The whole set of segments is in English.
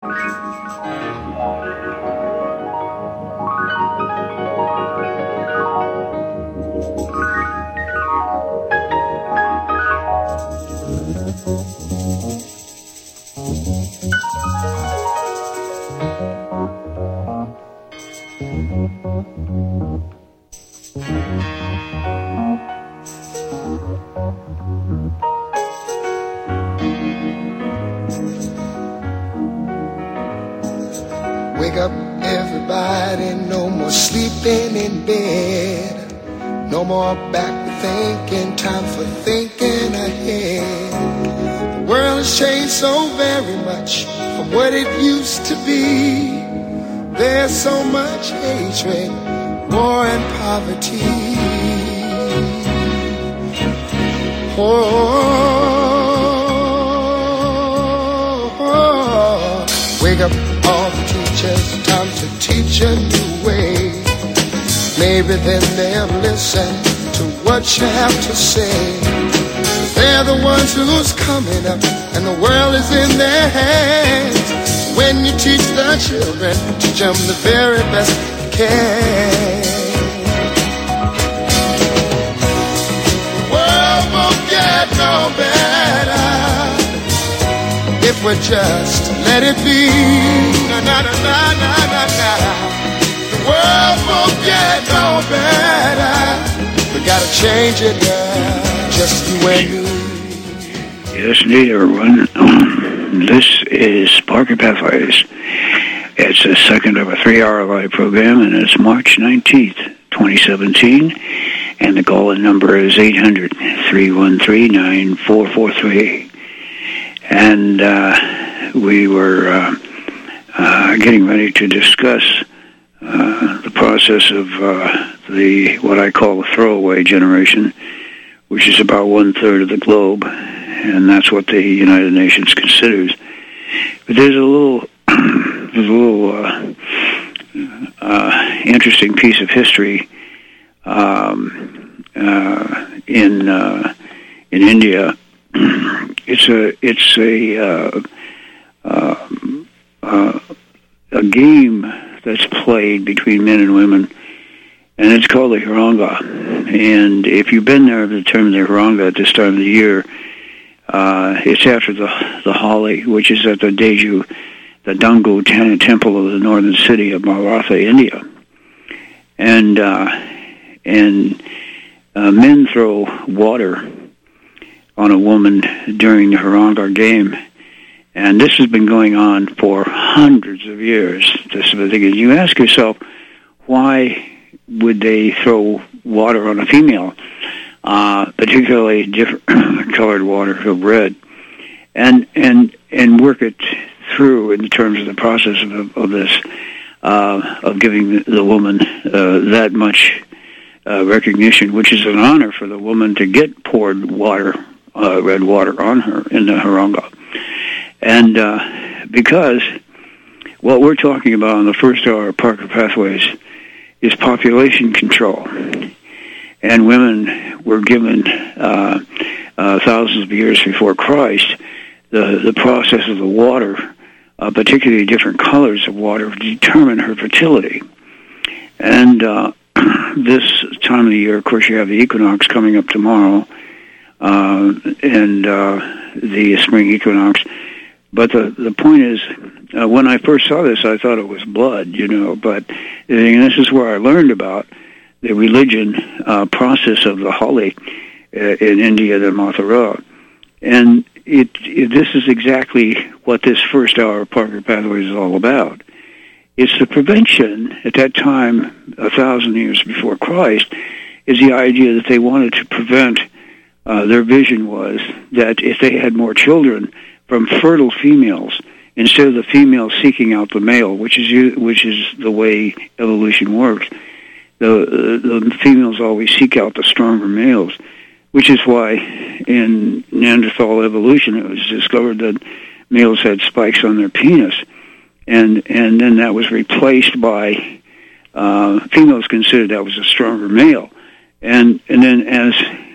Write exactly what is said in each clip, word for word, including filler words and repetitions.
Wake up, everybody, no more sleeping in bed. No more back thinking, time for thinking ahead. The world has changed so very much from what it used to be. There's so much hatred, war and poverty. Oh, oh, oh. Wake up, all the teachers, time to teach a new way. Maybe then they'll listen to what you have to say. They're the ones who's coming up, and the world is in their hands. When you teach the children, teach them the very best you can. The world won't get no better if we just let it be. Na na na na na na na. The world won't get no better. We gotta change it, girl. Just you and me. Yes, indeed, everyone. This is Parker Pathways. It's the second of a three-hour live program, and it's March nineteenth, twenty seventeen. And the call-in number is eight hundred, three one three, nine four four three. And uh, we were uh, uh, getting ready to discuss uh, the process of uh, the what I call the throwaway generation, which is about one-third of the globe, and that's what the United Nations considers. But there's a little, there's a little uh, uh, interesting piece of history um, uh, in uh, in India. It's a it's a uh, uh, uh, a game that's played between men and women, and it's called the Haranga. And if you've been there, the term the Haranga at this time of the year, uh, it's after the the Holi, which is at the Deju, the Dangu temple of the northern city of Maratha, India. And uh, and uh, men throw water on a woman during the Haranga game. And this has been going on for hundreds of years. This sort of thing. And you ask yourself, why would they throw water on a female, uh, particularly different colored water, so red, and and and work it through in terms of the process of, of this, uh, of giving the, the woman uh, that much uh, recognition, which is an honor for the woman to get poured water, uh, red water on her in the Haranga. And uh, because what we're talking about on the first hour of Parker Pathways is population control. And women were given, uh, uh, thousands of years before Christ, the, the process of the water, uh, particularly different colors of water, to determine her fertility. And uh, this time of the year, of course, you have the equinox coming up tomorrow, uh, and uh, the spring equinox. But the, the point is, uh, when I first saw this, I thought it was blood, you know, but and this is where I learned about the religion uh, process of the Holi uh, in India, the Mathura. And it, it this is exactly what this first hour of Parker Pathways is all about. It's the prevention, at that time, a thousand years before Christ, is the idea that they wanted to prevent, uh, their vision was that if they had more children from fertile females, instead of the female seeking out the male, which is which is the way evolution works, the the females always seek out the stronger males, which is why in Neanderthal evolution it was discovered that males had spikes on their penis, and and then that was replaced by uh, females considered that was a stronger male, and and then as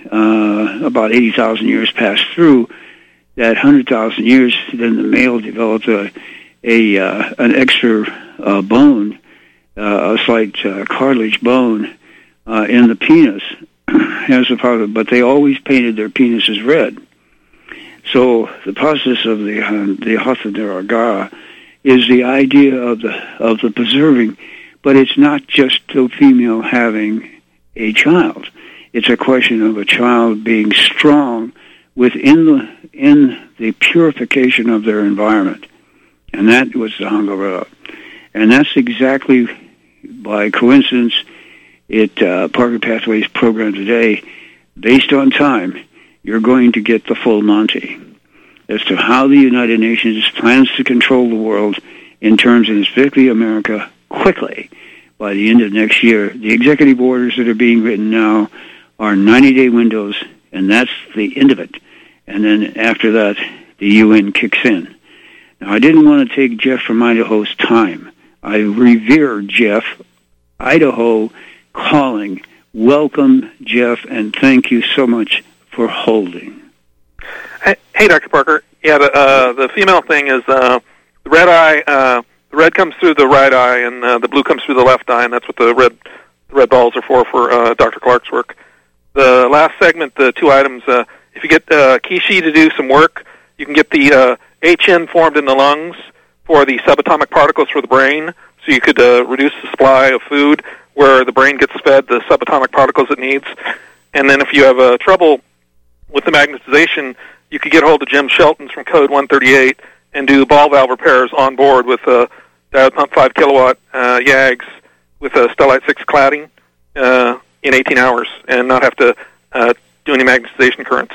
uh, about eighty thousand years passed through. That one hundred thousand years, then the male developed a, a uh, an extra uh, bone, uh, a slight uh, cartilage bone uh, in the penis has the power, but they always painted their penises red. So the process of the uh, the Hatha Niragara is the idea of the of the preserving, but it's not just the female having a child. It's a question of a child being strong within the in the purification of their environment, and that was the Hangara. And that's exactly, by coincidence, it uh, Parker Pathways program today, based on time, you're going to get the full Monty as to how the United Nations plans to control the world in terms of, specifically America, quickly by the end of next year. The executive orders that are being written now are ninety-day windows, and that's the end of it. And then after that, the U N kicks in. Now, I didn't want to take Jeff from Idaho's time. I revere Jeff. Idaho calling. Welcome, Jeff, and thank you so much for holding. Hey, hey Doctor Parker. Yeah, the, uh, the female thing is uh, the red eye. Uh, the red comes through the right eye, and uh, the blue comes through the left eye, and that's what the red the red balls are for for uh, Doctor Clark's work. The last segment, the two items. Uh, if you get uh, Kishi to do some work, you can get the uh, H N formed in the lungs for the subatomic particles for the brain, so you could uh, reduce the supply of food where the brain gets fed the subatomic particles it needs. And then if you have uh, trouble with the magnetization, you could get hold of Jim Shelton's from Code one thirty-eight and do ball valve repairs on board with uh, diode pump five kilowatt uh, Y A Gs with a Stellite six cladding uh, in eighteen hours and not have to uh, do any magnetization currents.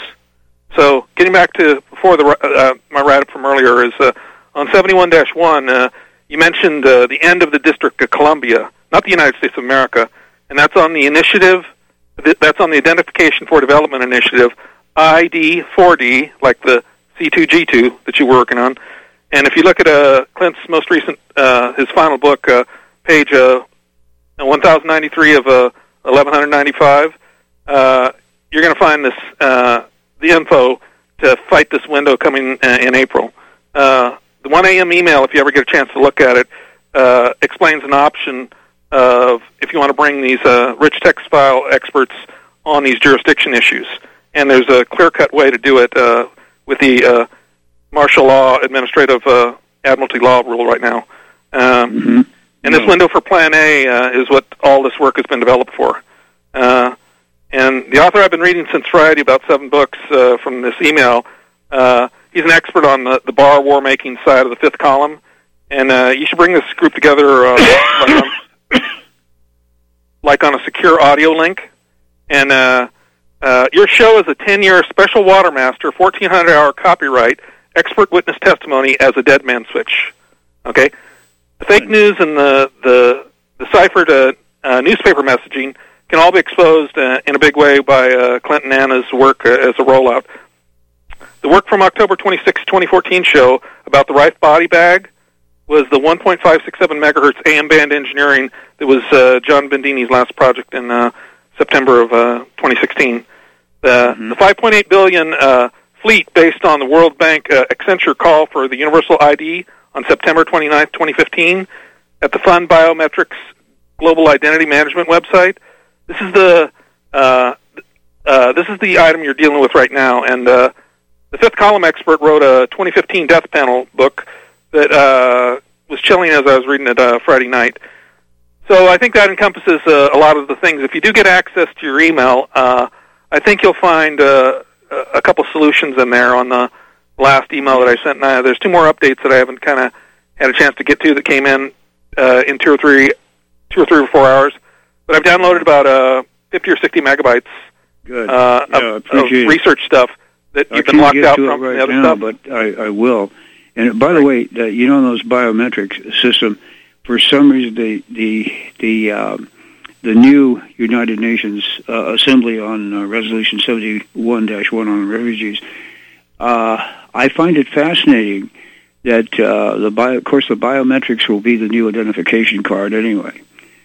So getting back to before the uh, my write-up from earlier is uh, on seventy-one dash one, uh, you mentioned uh, the end of the District of Columbia, not the United States of America, and that's on the initiative, that's on the Identification for Development Initiative, I D four D, like the C two G two that you were working on. And if you look at uh, Clint's most recent, uh, his final book, uh, page uh, one thousand ninety-three of uh, eleven ninety-five, uh, you're going to find this uh, the info to fight this window coming uh, in April. Uh, the one a.m. email, if you ever get a chance to look at it, uh, explains an option of if you want to bring these uh, rich text file experts on these jurisdiction issues. And there's a clear-cut way to do it uh, with the uh, martial law, administrative uh, admiralty law rule right now. Um, mm-hmm. And this window for Plan A uh, is what all this work has been developed for. Uh, and the author I've been reading since Friday, about seven books uh, from this email, uh, he's an expert on the, the bar war-making side of the fifth column. And uh, you should bring this group together uh, like, on, like on a secure audio link. And uh, uh, your show is a ten-year special Watermaster, fourteen hundred hour copyright, expert witness testimony as a dead man switch. Okay? The fake news and the, the, the ciphered uh, uh, newspaper messaging can all be exposed uh, in a big way by uh, Clint and Anna's work uh, as a rollout. The work from October twenty-sixth, twenty fourteen show about the Rife body bag was the one point five six seven megahertz A M band engineering that was uh, John Bendini's last project in uh, September of uh, twenty sixteen. Uh, mm-hmm. The five point eight billion uh, fleet based on the World Bank uh, Accenture call for the Universal I D on September twenty-ninth, twenty fifteen at the Fund Biometrics Global Identity Management website. This is the uh, uh, this is the item you're dealing with right now, and uh, the fifth column expert wrote a twenty fifteen death panel book that uh, was chilling as I was reading it uh, Friday night. So I think that encompasses uh, a lot of the things. If you do get access to your email, uh, I think you'll find uh, a couple solutions in there on the last email that I sent. And uh, there's two more updates that I haven't kind of had a chance to get to that came in uh, in two or three, two or three or four hours. But I've downloaded about uh, fifty or sixty megabytes Good. Uh, yeah, of, of research it. stuff that I you've been locked out from right the other now, stuff. But I, I will. And by the way, uh, you know those biometrics system. For some reason, the the the um, the new United Nations uh, Assembly on uh, Resolution seventy-one dash one on refugees. Uh, I find it fascinating that uh, the bio, of course the biometrics will be the new identification card anyway,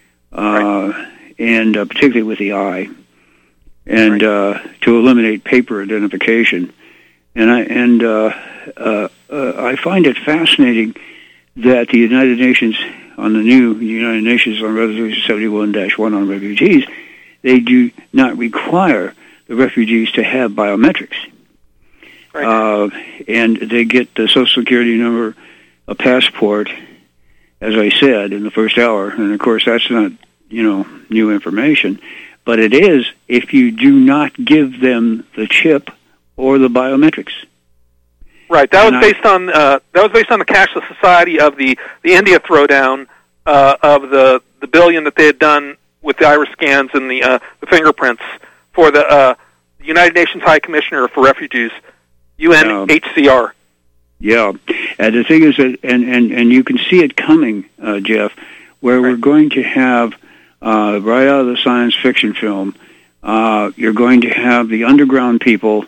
uh, right. and uh, particularly with the eye, and right. uh, to eliminate paper identification. And I and uh, uh, uh, I find it fascinating that the United Nations, on the new United Nations on Resolution seventy-one dash one on refugees, they do not require the refugees to have biometrics. Right. Uh, and they get the Social Security number, a passport, as I said, in the first hour. And, of course, that's not, you know, new information. But it is if you do not give them the chip or the biometrics. Right. That and was I, based on uh, that was based on the cashless society of the, the India throwdown uh, of the, the billion that they had done with the iris scans and the uh, the fingerprints for the uh, United Nations High Commissioner for Refugees, U N H C R. Yeah, and the thing is that, and, and, and you can see it coming, uh, Jeff, where right. we're going to have, uh, right out of the science fiction film, uh, you're going to have the underground people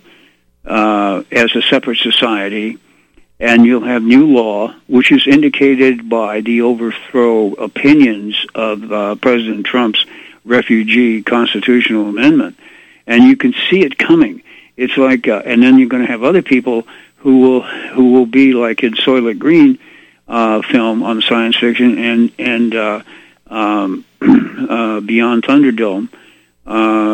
uh, as a separate society, and you'll have new law, which is indicated by the overthrow opinions of uh, President Trump's refugee constitutional amendment. And you can see it coming. It's like, uh, and then you're going to have other people who will who will be like in Soylent Green uh, film on science fiction and and uh, um, uh, Beyond Thunderdome uh,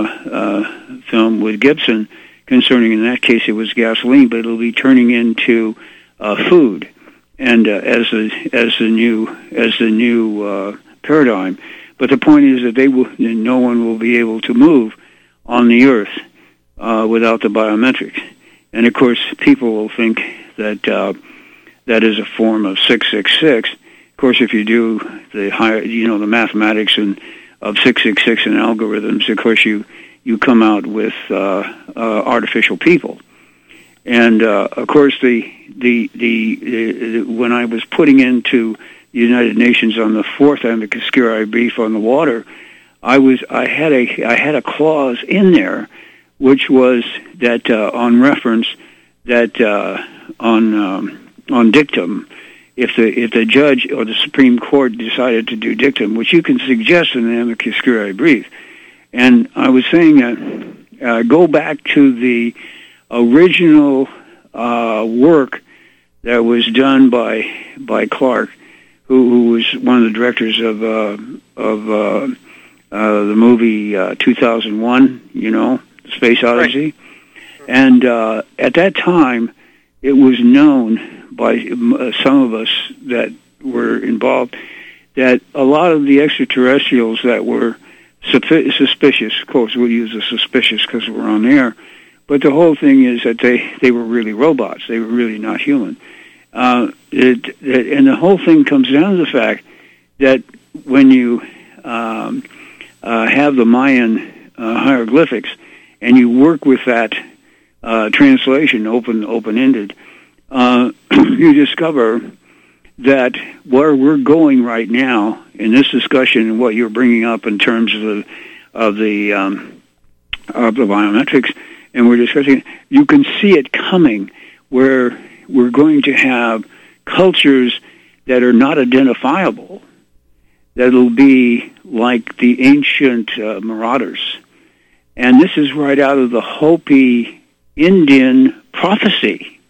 uh, film with Gibson concerning, in that case, it was gasoline, but it'll be turning into uh, food, and uh, as the as the new as the new uh, paradigm. But the point is that they will, no one will be able to move on the earth uh, without the biometrics. And of course, people will think that uh, that is a form of six six six. Of course, if you do the higher, you know, the mathematics and of six six six and algorithms, of course, you you come out with uh, uh, artificial people. And uh, of course, the, the the the when I was putting into the United Nations on the fourth amicus curiae brief on the water, I was I had a I had a clause in there, which was that uh, on reference that uh, on um, on dictum, if the if the judge or the Supreme Court decided to do dictum, which you can suggest in an amicus curiae brief, and I was saying that uh, go back to the original uh, work that was done by by Clark, who, who was one of the directors of uh, of uh, uh, the movie uh, two thousand one, you know, Space Odyssey. Right. And uh, at that time, it was known by uh, some of us that were involved that a lot of the extraterrestrials that were suspicious, of course, we'll use the suspicious because we're on air, but the whole thing is that they, they were really robots. They were really not human. Uh, it, it, and the whole thing comes down to the fact that when you um, uh, have the Mayan uh, hieroglyphics and you work with that uh, translation, open open-ended, uh, you discover that where we're going right now in this discussion and what you're bringing up in terms of the of the um, of the biometrics, and we're discussing, you can see it coming where we're going to have cultures that are not identifiable, that'll be like the ancient uh, marauders. And this is right out of the Hopi Indian prophecy.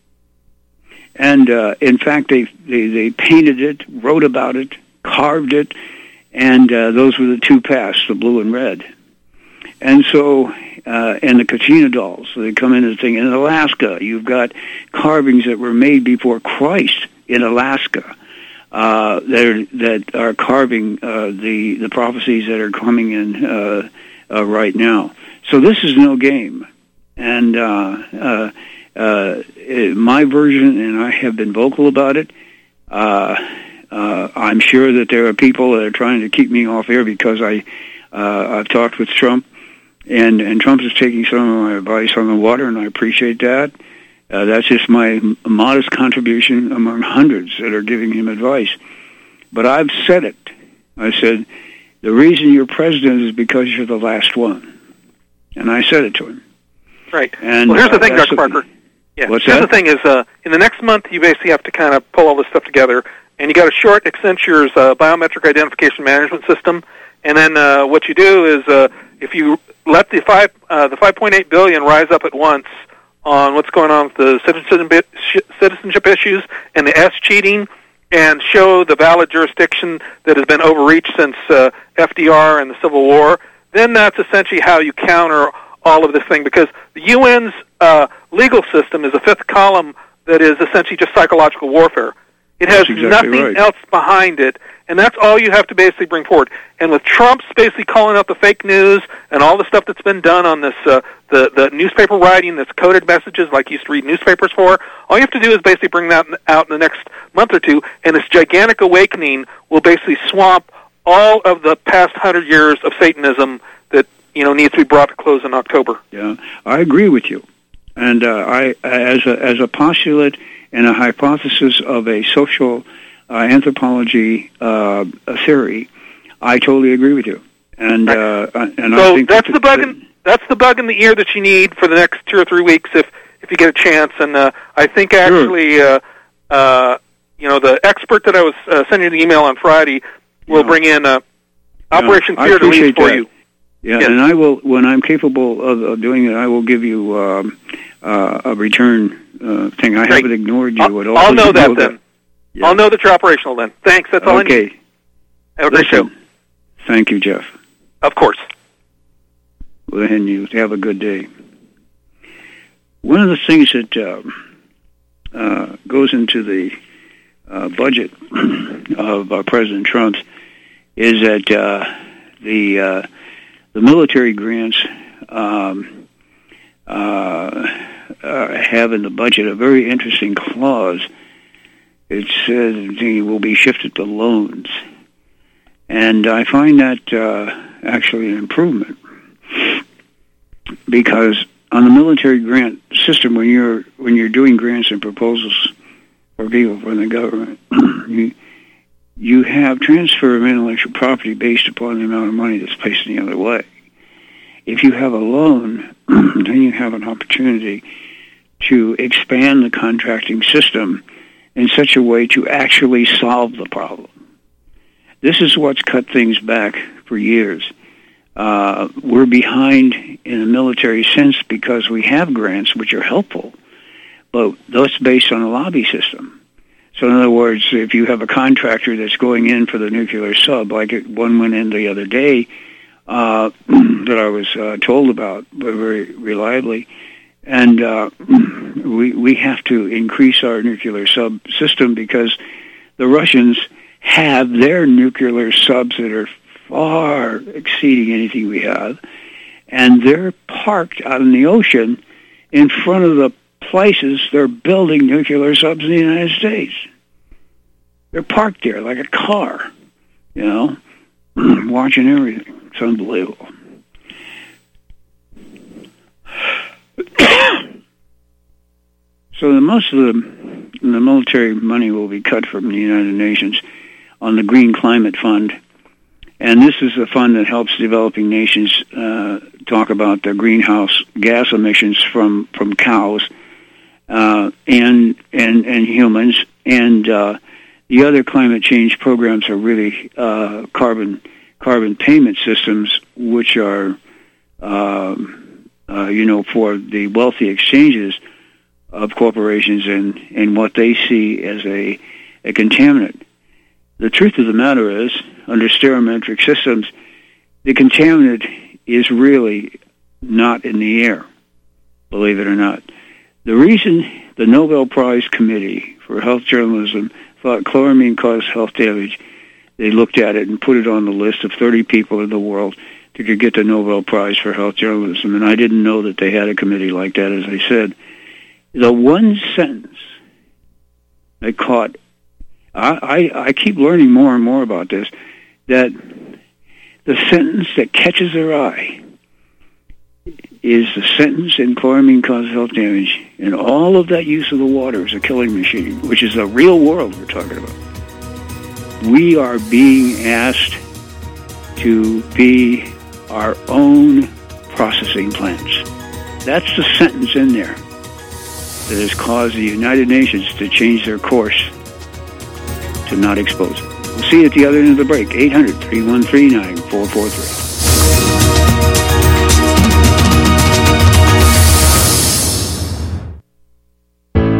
And uh, in fact, they, they, they painted it, wrote about it, carved it, and uh, those were the two paths, the blue and red. And so, uh, and the Kachina dolls, so they come into the thing. In Alaska, you've got carvings that were made before Christ in Alaska uh, that are, that are carving uh, the the prophecies that are coming in uh, uh, right now. So this is no game. And uh, uh, uh, my version, and I have been vocal about it. Uh, uh, I'm sure that there are people that are trying to keep me off air because I uh, I've talked with Trump. And and Trump is taking some of my advice on the water, and I appreciate that. Uh, that's just my modest contribution among hundreds that are giving him advice. But I've said it. I said, the reason you're president is because you're the last one. And I said it to him. Right. And, well, here's uh, the thing, Doctor Parker. Yeah. What's here's that? the thing is, uh, in the next month, you basically have to kind of pull all this stuff together. And you got to short Accenture's uh, biometric identification management system. And then uh, what you do is, uh, if you let the five uh, the five point eight billion rise up at once on what's going on with the citizenship citizenship issues and the S cheating, and show the valid jurisdiction that has been overreached since uh, F D R and the Civil War, then that's essentially how you counter all of this thing, because the U N's uh, legal system is a fifth column that is essentially just psychological warfare. It has exactly nothing right. else behind it, and that's all you have to basically bring forward. And with Trump's basically calling out the fake news and all the stuff that's been done on this, uh, the, the newspaper writing that's coded messages like you used to read newspapers for, all you have to do is basically bring that out in the next month or two, and this gigantic awakening will basically swamp all of the past hundred years of Satanism that, you know, needs to be brought to close in October. Yeah, I agree with you. And uh, I, as a, as a postulate and a hypothesis of a social uh, anthropology uh, theory, I totally agree with you. And uh, and so I think that's that the bug. In, that's the bug in the ear that you need for the next two or three weeks, if if you get a chance. And uh, I think actually, sure. uh, uh, you know, the expert that I was uh, sending the email on Friday will yeah. bring in uh, Operation yeah, Fear to Lead for that. you. Yeah, yes. and I will, when I'm capable of, of doing it, I will give you um, uh, a return uh, thing. I Great. haven't ignored you I'll, at all. I'll know that know then. That. Yeah. I'll know that you're operational then. Thanks. That's all okay. I need. Have a great Listen, show. Thank you, Jeff. Of course. Well, and you have a good day. One of the things that uh, uh, goes into the uh, budget of uh, President Trump is that uh, the uh, the military grants um, uh, uh, have in the budget a very interesting clause. It says they will be shifted to loans, and I find that uh, actually an improvement, because on the military grant system, when you're when you're doing grants and proposals for people from the government, you you have transfer of intellectual property based upon the amount of money that's placed in the other way. If you have a loan, then you have an opportunity to expand the contracting system in such a way to actually solve the problem. This is what's cut things back for years. Uh, we're behind in a military sense because we have grants which are helpful, but that's based on a lobby system. So in other words, if you have a contractor that's going in for the nuclear sub, like it, one went in the other day uh, that I was uh, told about very reliably, and uh, we we have to increase our nuclear sub system because the Russians have their nuclear subs that are far exceeding anything we have, and they're parked out in the ocean in front of the places they're building nuclear subs in the United States. They're parked there like a car, you know, watching everything. It's unbelievable. So the most of the, the military money will be cut from the United Nations on the Green Climate Fund. And this is a fund that helps developing nations uh, talk about their greenhouse gas emissions from, from cows uh, and, and and humans. And uh, the other climate change programs are really uh, carbon carbon payment systems, which are, uh, uh, you know, for the wealthy exchanges of corporations and, and what they see as a, a contaminant. The truth of the matter is, under stereometric systems, the contaminant is really not in the air, believe it or not. The reason the Nobel Prize Committee for Health Journalism thought chloramine caused health damage, they looked at it and put it on the list of thirty people in the world that could get the Nobel Prize for Health Journalism, and I didn't know that they had a committee like that, as I said. The one sentence that caught, I, I, I keep learning more and more about this, that the sentence that catches their eye is the sentence in chloramine causes health damage, and all of that use of the water is a killing machine, which is the real world we're talking about. We are being asked to be our own processing plants. That's the sentence in there that has caused the United Nations to change their course to not expose it. We'll see you at the other end of the break. eight hundred, three one three, nine four four three.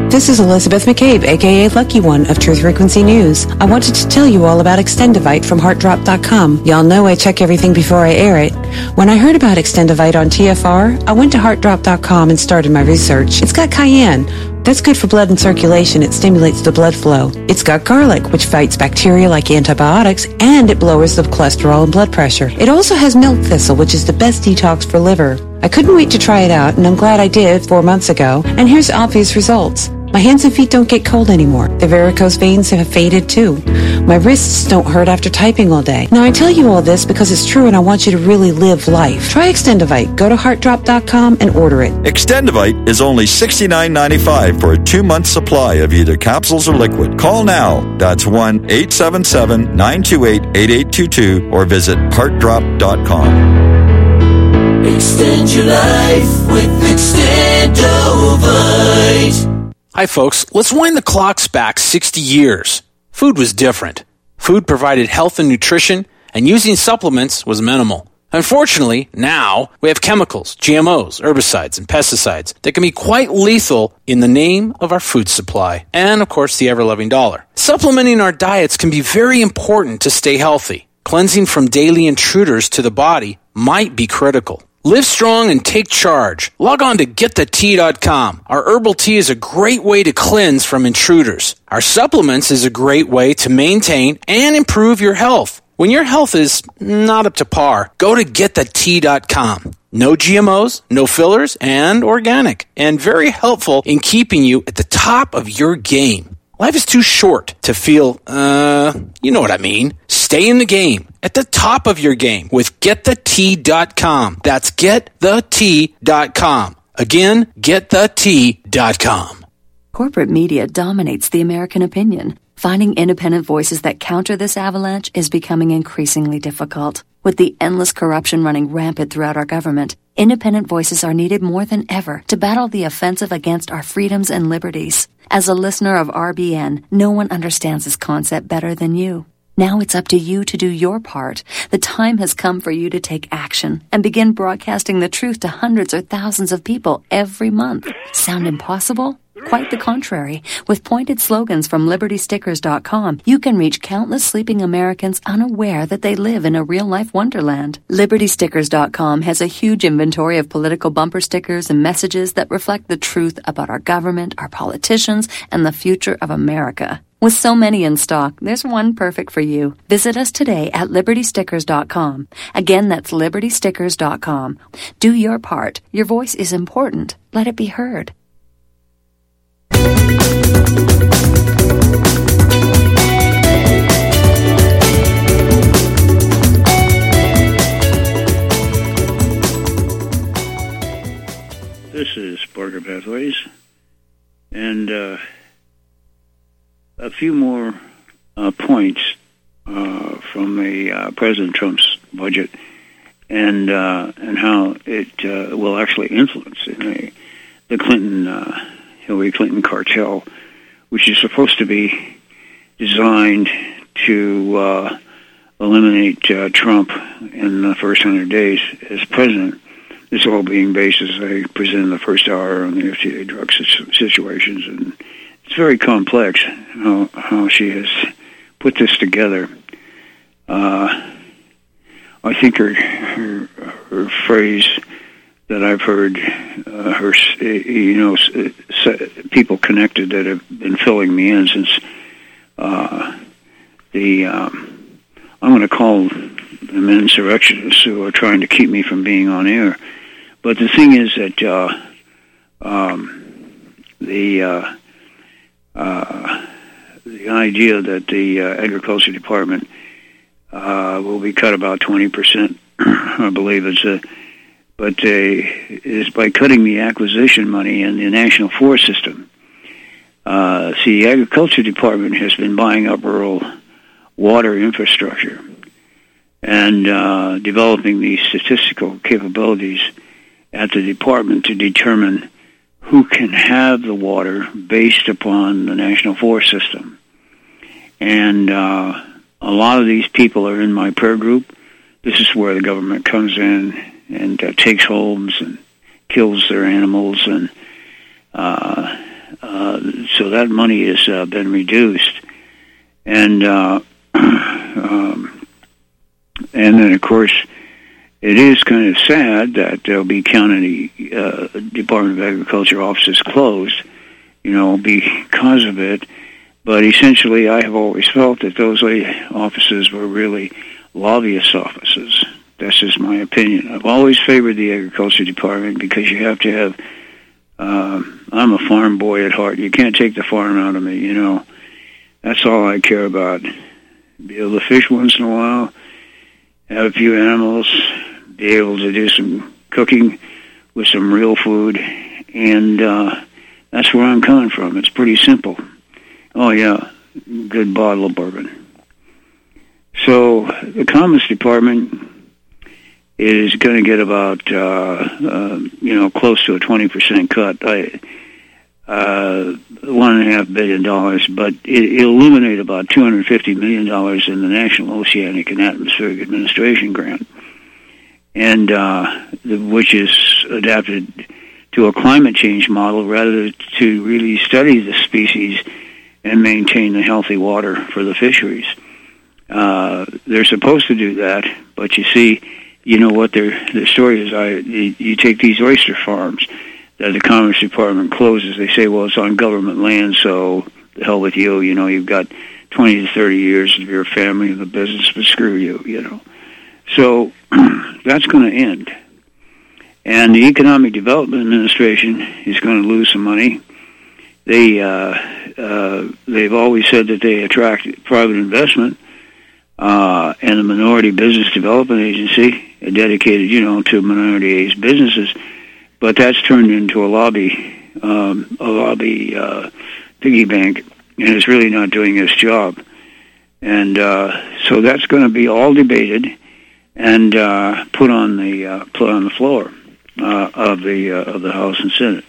This is Elizabeth McCabe, aka Lucky One of Truth Frequency News. I wanted to tell you all about Extendivite from heart drop dot com. Y'all know I check everything before I air it. When I heard about Extendivite on T F R, I went to heart drop dot com and started my research. It's got cayenne. That's good for blood and circulation. It stimulates the blood flow. It's got garlic, which fights bacteria like antibiotics, and it lowers the cholesterol and blood pressure. It also has milk thistle, which is the best detox for liver. I couldn't wait to try it out, and I'm glad I did four months ago. And here's obvious results. My hands and feet don't get cold anymore. The varicose veins have faded too. My wrists don't hurt after typing all day. Now I tell you all this because it's true and I want you to really live life. Try Extendivite. Go to heart drop dot com and order it. Extendivite is only sixty-nine ninety-five for a two-month supply of either capsules or liquid. Call now. That's one eight seven seven, nine two eight, eight eight two two or visit heart drop dot com. Extend your life with Extendivite. Hi, folks. Let's wind the clocks back sixty years. Food was different. Food provided health and nutrition, and using supplements was minimal. Unfortunately, now we have chemicals, G M Os, herbicides, and pesticides that can be quite lethal in the name of our food supply, and, of course, the ever-loving dollar. Supplementing our diets can be very important to stay healthy. Cleansing from daily intruders to the body might be critical. Live strong and take charge. Log on to get the tea dot com. Our herbal tea is a great way to cleanse from intruders. Our supplements is a great way to maintain and improve your health. When your health is not up to par, go to get the tea dot com. No G M Os, no fillers, and organic. And very helpful in keeping you at the top of your game. Life is too short to feel, uh, you know what I mean. Stay in the game, at the top of your game with get the tea dot com. That's get the tea dot com. Again, get the tea dot com. Corporate media dominates the American opinion. Finding independent voices that counter this avalanche is becoming increasingly difficult. With the endless corruption running rampant throughout our government, independent voices are needed more than ever to battle the offensive against our freedoms and liberties. As a listener of R B N, no one understands this concept better than you. Now it's up to you to do your part. The time has come for you to take action and begin broadcasting the truth to hundreds or thousands of people every month. Sound impossible? Quite the contrary. With pointed slogans from liberty stickers dot com, you can reach countless sleeping Americans unaware that they live in a real-life wonderland. liberty stickers dot com has a huge inventory of political bumper stickers and messages that reflect the truth about our government, our politicians, and the future of America. With so many in stock, there's one perfect for you. Visit us today at liberty stickers dot com. Again, that's liberty stickers dot com. Do your part. Your voice is important. Let it be heard. This is Parker Pathways, and uh, a few more uh, points uh, from the uh, President Trump's budget, and uh, and how it uh, will actually influence the, the Clinton uh, Hillary Clinton cartel, which is supposed to be designed to uh, eliminate uh, Trump in the first hundred days as president. This all being based, as I presented in the first hour, on the F D A drug situations, and it's very complex how how she has put this together. Uh, I think her, her her phrase that I've heard, uh, her you know people connected that have been filling me in since uh, the um, I'm going to call them insurrectionists who are trying to keep me from being on air. But the thing is that uh, um, the uh, uh, the idea that the uh, Agriculture Department uh, will be cut about twenty percent, I believe it's a, but uh, is by cutting the acquisition money in the National Forest System. Uh, see, the Agriculture Department has been buying up rural water infrastructure and uh, developing these statistical capabilities at the department to determine who can have the water based upon the National Forest System. And uh, a lot of these people are in my prayer group. This is where the government comes in and uh, takes homes and kills their animals and uh, uh, so that money has uh, been reduced. And uh, um, and then, of course, it is kind of sad that there'll be county uh, Department of Agriculture offices closed, you know, because of it. But essentially, I have always felt that those offices were really lobbyist offices. That's just my opinion. I've always favored the Agriculture Department because you have to have, uh, I'm a farm boy at heart. You can't take the farm out of me, you know. That's all I care about. Be able to fish once in a while, have a few animals, be able to do some cooking with some real food, and uh, that's where I'm coming from. It's pretty simple. Oh, yeah, good bottle of bourbon. So the Commerce Department is going to get about, uh, uh, you know, close to a twenty percent cut. I, uh, one and a half billion dollars, but it, it'll eliminate about two hundred fifty million dollars in the National Oceanic and Atmospheric Administration grant, and uh, the, which is adapted to a climate change model rather to really study the species and maintain the healthy water for the fisheries. Uh, they're supposed to do that, but you see, you know what their the story is. I you, you take these oyster farms that the Commerce Department closes. They say, well, it's on government land, so the hell with you. You know, you've got twenty to thirty years of your family in the business, but screw you. You know, so that's going to end, and the Economic Development Administration is going to lose some money. They uh, uh, they've always said that they attract private investment. Uh, and the Minority Business Development Agency, dedicated, you know, to minority-aged businesses, but that's turned into a lobby, um, a lobby uh, piggy bank, and it's really not doing its job. And uh, so that's going to be all debated and uh, put on the uh, put on the floor uh, of the uh, of the House and Senate.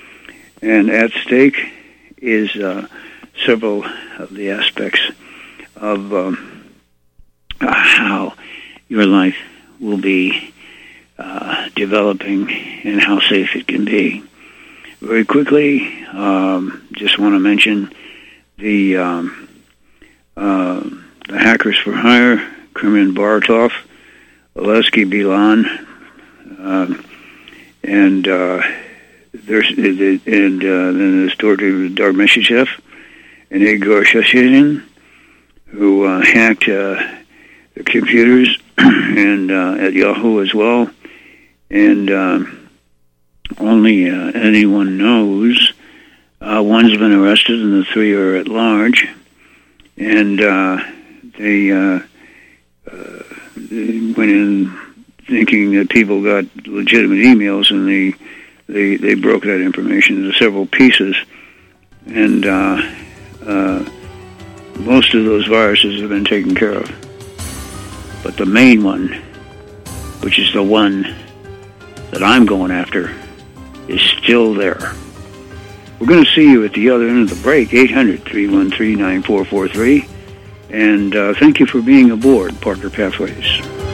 And at stake is uh, several of the aspects of Um, Uh, how your life will be uh, developing and how safe it can be. Very quickly, um, just want to mention the um, uh, the Hackers for Hire, Krimen Baratov, Oleski Bilan, um, and uh, there's and uh, then there's Dmitry Darmeshichev and Igor Shashinin, who uh, hacked Uh, the computers and uh, at Yahoo as well, and um, only uh, anyone knows. Uh, one's been arrested, and the three are at large. And uh, they, uh, uh, they went in thinking that people got legitimate emails, and they they they broke that information into several pieces. And uh, uh, most of those viruses have been taken care of. But the main one, which is the one that I'm going after, is still there. We're going to see you at the other end of the break, eight hundred, three one three, nine four four three. And uh, thank you for being aboard Parker Pathways.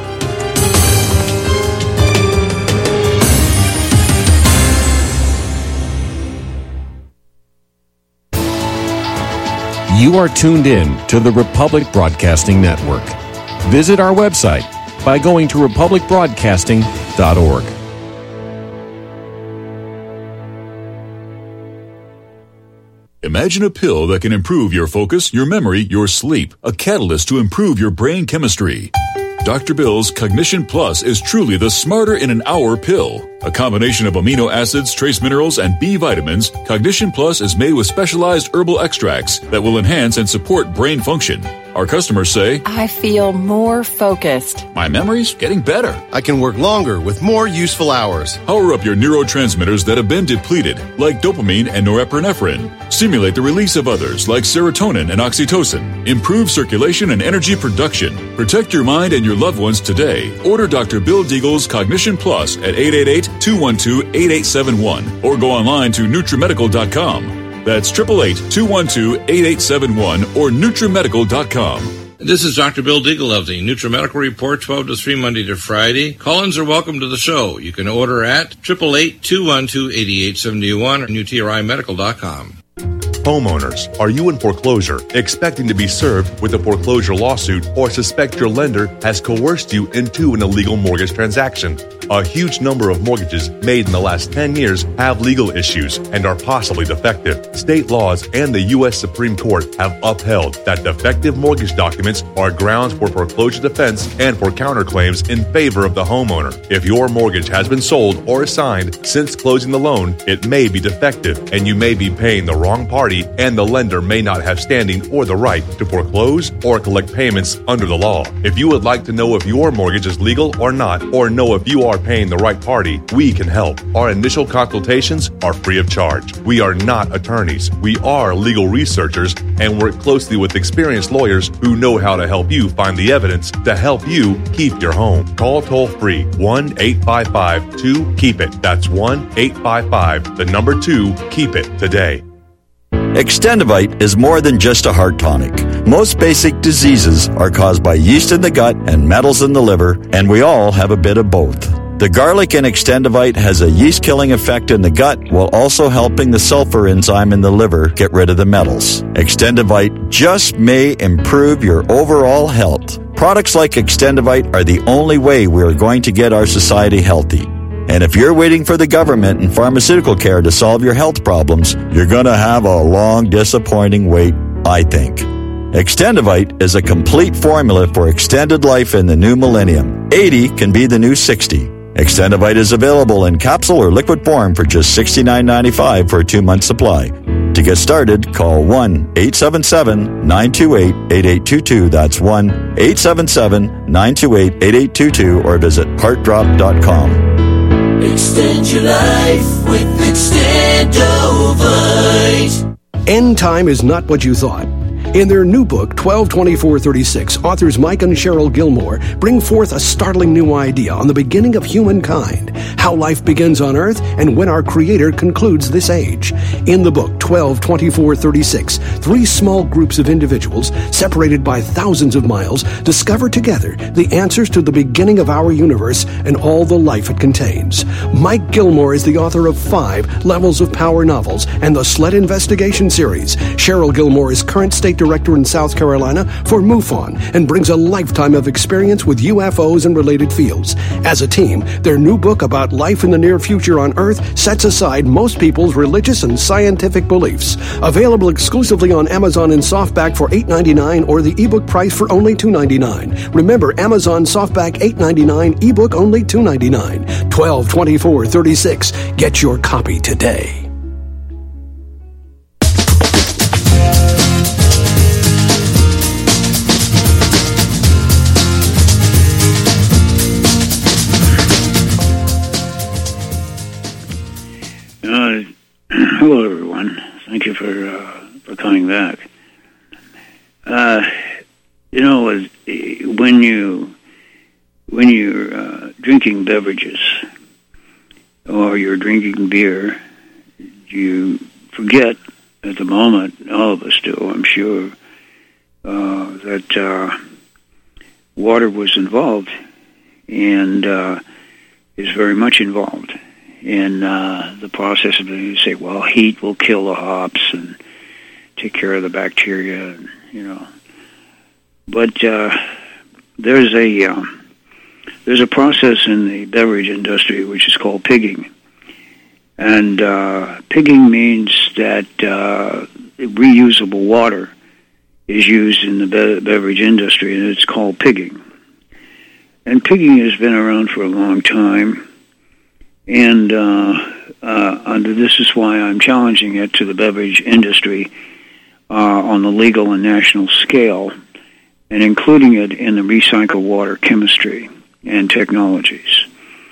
You are tuned in to the Republic Broadcasting Network. Visit our website by going to republic broadcasting dot org. Imagine a pill that can improve your focus, your memory, your sleep, a catalyst to improve your brain chemistry. Doctor Bill's Cognition Plus is truly the smarter in an hour pill. A combination of amino acids, trace minerals, and B vitamins, Cognition Plus is made with specialized herbal extracts that will enhance and support brain function. Our customers say, I feel more focused. My memory's getting better. I can work longer with more useful hours. Power up your neurotransmitters that have been depleted, like dopamine and norepinephrine. Stimulate the release of others, like serotonin and oxytocin. Improve circulation and energy production. Protect your mind and your loved ones today. Order Doctor Bill Deagle's Cognition Plus at eight eight eight, two one two, eight eight seven one or go online to nutrimedical dot com. That's eight eight eight, two one two, eight eight seven one or nutrimedical dot com. This is Doctor Bill Deagle of the NutriMedical Report, twelve to three, Monday to Friday. Call-ins are welcome to the show. You can order at eight eight eight, two one two, eight eight seven one or nutrimedical dot com. Homeowners, are you in foreclosure, expecting to be served with a foreclosure lawsuit, or suspect your lender has coerced you into an illegal mortgage transaction? A huge number of mortgages made in the last ten years have legal issues and are possibly defective. State laws and the U S Supreme Court have upheld that defective mortgage documents are grounds for foreclosure defense and for counterclaims in favor of the homeowner. If your mortgage has been sold or assigned since closing the loan, it may be defective and you may be paying the wrong party, and the lender may not have standing or the right to foreclose or collect payments under the law. If you would like to know if your mortgage is legal or not, or know if you are paying the right party, we can help. Our initial consultations are free of charge. We are not attorneys. We are legal researchers and work closely with experienced lawyers who know how to help you find the evidence to help you keep your home. Call toll free one eight five five two keep it. That's one eight five five, the number two, keep it today. Extendivite is more than just a heart tonic. Most basic diseases are caused by yeast in the gut and metals in the liver, and we all have a bit of both. The garlic in Extendivite has a yeast-killing effect in the gut while also helping the sulfur enzyme in the liver get rid of the metals. Extendivite just may improve your overall health. Products like Extendivite are the only way we are going to get our society healthy. And if you're waiting for the government and pharmaceutical care to solve your health problems, you're going to have a long, disappointing wait, I think. Extendivite is a complete formula for extended life in the new millennium. eighty can be the new sixty. Extendivite is available in capsule or liquid form for just sixty-nine ninety-five for a two-month supply. To get started, call one eight seven seven nine two eight eight eight two two. That's one eight seven seven nine two eight eight eight two two or visit heart drop dot com. Extend your life with Extendovite. End time is not what you thought. In their new book, twelve twenty-four thirty-six, authors Mike and Cheryl Gilmore bring forth a startling new idea on the beginning of humankind, how life begins on Earth and when our Creator concludes this age. In the book, twelve twenty-four thirty-six, three small groups of individuals, separated by thousands of miles, discover together the answers to the beginning of our universe and all the life it contains. Mike Gilmore is the author of five Levels of Power novels and the Sled Investigation series. Cheryl Gilmore is current state director in South Carolina for MUFON and brings a lifetime of experience with U F Os and related fields. As a team, their new book about life in the near future on Earth sets aside most people's religious and scientific beliefs. Available exclusively on Amazon in softback for eight ninety-nine or the ebook price for only two ninety-nine. Remember, Amazon softback eight ninety-nine, ebook only two ninety-nine. twelve twenty-four thirty-six. Get your copy today. Uh, hello, everyone. Thank you for uh, for coming back. Uh, you know, when you when you're uh, drinking beverages or you're drinking beer, you forget at the moment. All of us do, I'm sure, uh, that uh, water was involved and uh, is very much involved in uh, the process of, you say, well, heat will kill the hops and take care of the bacteria, and, you know. But uh, there's a um, there's a process in the beverage industry which is called pigging, and uh, pigging means that uh, reusable water is used in the be- beverage industry, and it's called pigging. And pigging has been around for a long time. And uh, uh, under this is why I'm challenging it to the beverage industry uh, on the legal and national scale, and including it in the recycled water chemistry and technologies.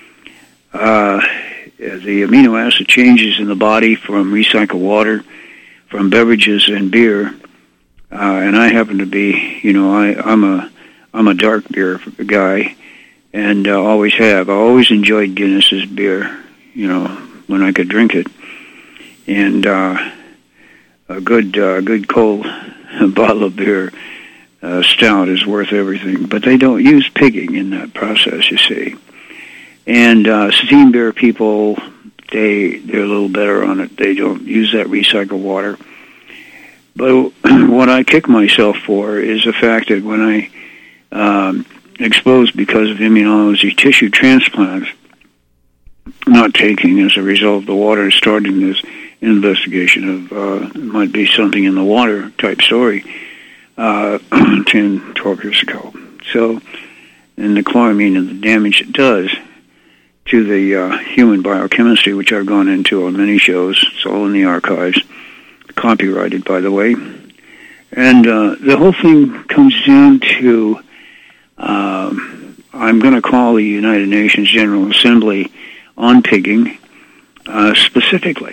Uh, the amino acid changes in the body from recycled water, from beverages and beer, uh, and I happen to be, you know, I, I'm a I'm a dark beer guy. And uh, always have. I always enjoyed Guinness's beer, you know, when I could drink it. And uh, a good, uh, good cold bottle of beer, uh, stout, is worth everything. But they don't use pigging in that process, you see. And uh, steam beer people, they they're a little better on it. They don't use that recycled water. But what I kick myself for is the fact that when I um, exposed because of immunology tissue transplants, not taking as a result of the water, starting this investigation of uh, it might be something in the water type story uh, ten, twelve years ago. So, and the chloramine and the damage it does to the uh, human biochemistry, which I've gone into on many shows. It's all in the archives, copyrighted, by the way. And uh, the whole thing comes down to, um, I'm going to call the United Nations General Assembly on pigging uh, specifically.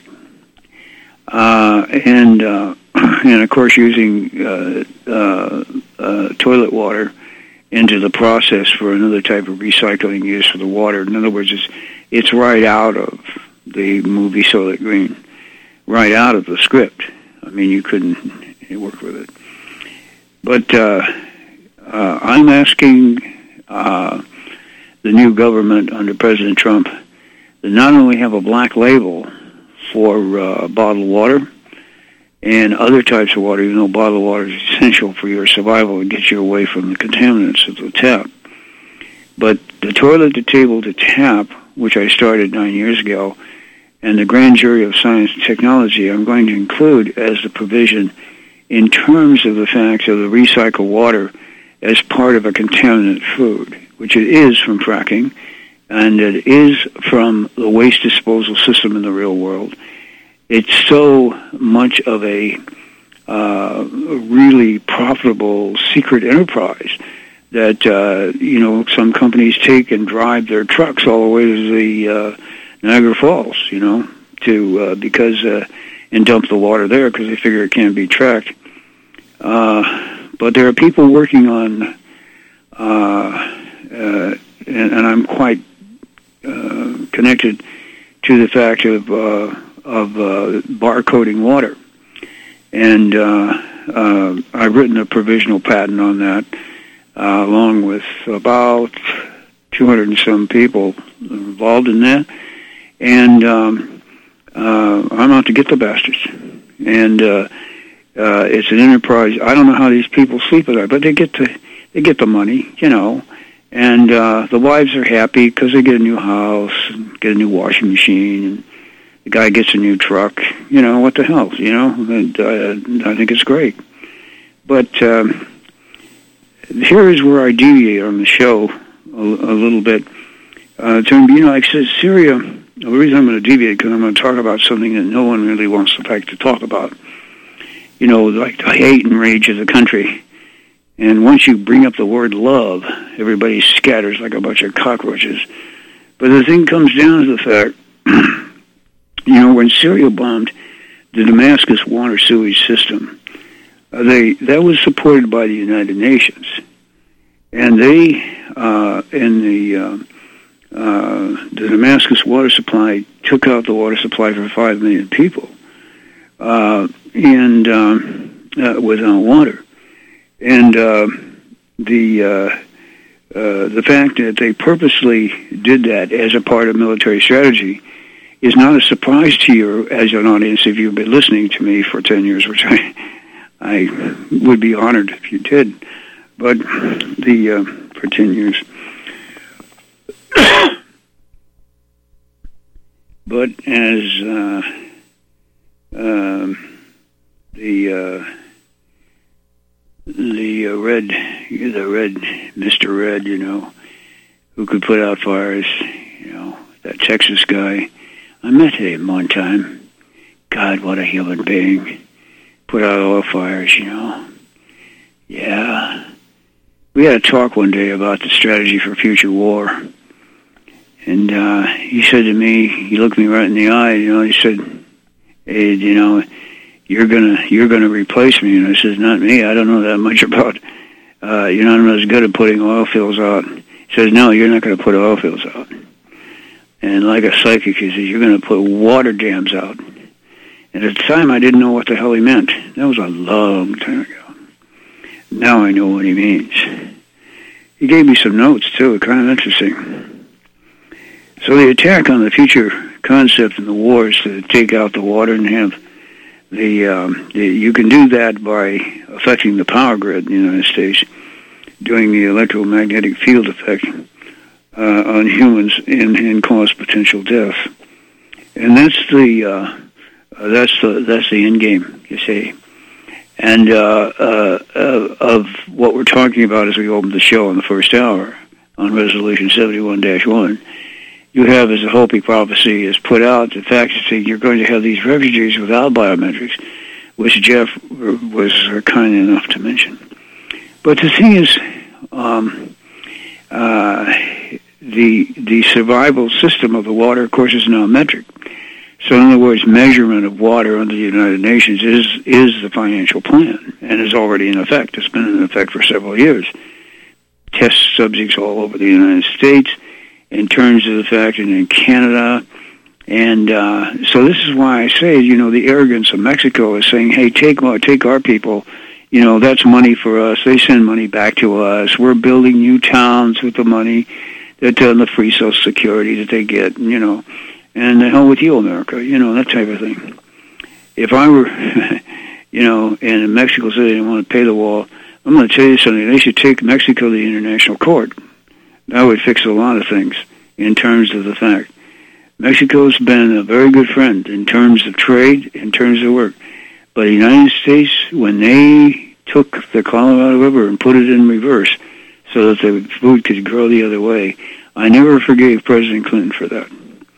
Uh, and, uh, and, of course, using uh, uh, uh, toilet water into the process for another type of recycling use for the water. In other words, it's, it's right out of the movie Soylent Green, right out of the script. I mean, you couldn't work with it. But uh, uh, I'm asking uh, the new government under President Trump to not only have a black label for uh, bottled water and other types of water, even though bottled water is essential for your survival and gets you away from the contaminants of the tap. But the toilet to table to tap, which I started nine years ago, and the grand jury of science and technology, I'm going to include as the provision in terms of the fact of the recycled water as part of a contaminant food, which it is from fracking, and it is from the waste disposal system in the real world. It's so much of a uh, really profitable secret enterprise that, uh, you know, some companies take and drive their trucks all the way to the uh, Niagara Falls, you know, to uh, because uh, and dump the water there because they figure it can't be tracked. Uh, but there are people working on, uh, uh, and, and I'm quite uh, connected to the fact of uh, of uh, barcoding water, and uh, uh, I've written a provisional patent on that, uh, along with about two hundred and some people involved in that. And um, uh, I'm out to get the bastards. And uh, uh, it's an enterprise. I don't know how these people sleep at night, but they get the they get the money, you know. And uh, the wives are happy because they get a new house, and get a new washing machine, and the guy gets a new truck. You know, what the hell, you know? And, uh, I think it's great. But um, here is where I deviate on the show a, a little bit. Uh, to, you know, like I said, Syria. The reason I'm going to deviate because I'm going to talk about something that no one really wants to like to talk about. You know, like the hate and rage of the country. And once you bring up the word love, everybody scatters like a bunch of cockroaches. But the thing comes down to the fact, you know, when Syria bombed the Damascus water sewage system, uh, they that was supported by the United Nations. And they, uh, in the... Uh, Uh, the Damascus water supply took out the water supply for five million people, uh, and um, uh, without water. And uh, the uh, uh, the fact that they purposely did that as a part of military strategy is not a surprise to you as an audience if you've been listening to me for ten years, which I I would be honored if you did. But the uh, for ten years. But as uh, um, the uh, the uh, red, the red Mister Red, you know, who could put out fires, you know, that Texas guy, I met him one time. God, what a human being! Put out oil fires, you know. Yeah, we had a talk one day about the strategy for future war. And uh, he said to me, he looked me right in the eye, you know, he said, hey, you know, you're gonna you're gonna replace me. And I said, not me, I don't know that much about, uh, you're not as good at putting oil fields out. He says, no, you're not gonna put oil fields out. And like a psychic, he says, you're gonna put water dams out. And at the time, I didn't know what the hell he meant. That was a long time ago. Now I know what he means. He gave me some notes, too, kind of interesting. So the attack on the future concept in the war is to take out the water and have the, um, the you can do that by affecting the power grid in the United States, doing the electromagnetic field effect uh, on humans and, and cause potential death. And that's the uh, uh, that's the that's the end game, you see. And uh, uh, uh, of what we're talking about as we opened the show in the first hour on Resolution seventy-one dash one, you have, as the Hopi prophecy is put out, the fact that you're going to have these refugees without biometrics, which Jeff was kind enough to mention. But the thing is, um, uh, the the survival system of the water, of course, is now metric. So, in other words, measurement of water under the United Nations is is the financial plan and is already in effect. It's been in effect for several years. Test subjects all over the United States, in terms of the fact that in Canada. And uh, so this is why I say, you know, the arrogance of Mexico is saying, hey, take take our people. You know, that's money for us. They send money back to us. We're building new towns with the money, that uh, the free Social Security that they get, you know. And the hell with you, America, you know, that type of thing. If I were, you know, and Mexico said they didn't want to pay the wall, I'm going to tell you something. They should take Mexico to the International Court. That would fix a lot of things in terms of the fact. Mexico's been a very good friend in terms of trade, in terms of work. But the United States, when they took the Colorado River and put it in reverse so that the food could grow the other way, I never forgave President Clinton for that.